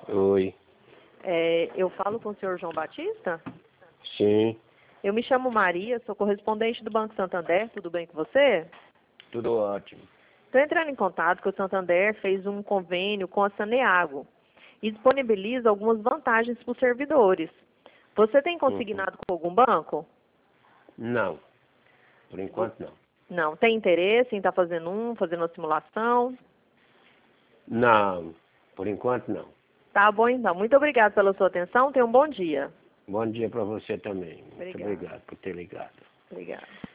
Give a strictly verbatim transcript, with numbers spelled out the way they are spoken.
Oi. É, eu falo com o senhor João Batista? Sim, Eu me chamo Maria, sou correspondente do Banco Santander, tudo bem com você? tudo ótimo. Estou entrando em contato que o Santander fez um convênio com a Saneago e disponibiliza algumas vantagens para os servidores. Você tem Uhum. consignado com algum banco? Não, por enquanto não. Não. Tem interesse em estar fazendo um, fazendo uma simulação? Não, por enquanto não. Tá bom então. Muito obrigada pela sua atenção. Tenha um bom dia. Bom dia para você também. Muito Obrigada. obrigado por ter ligado. Obrigada.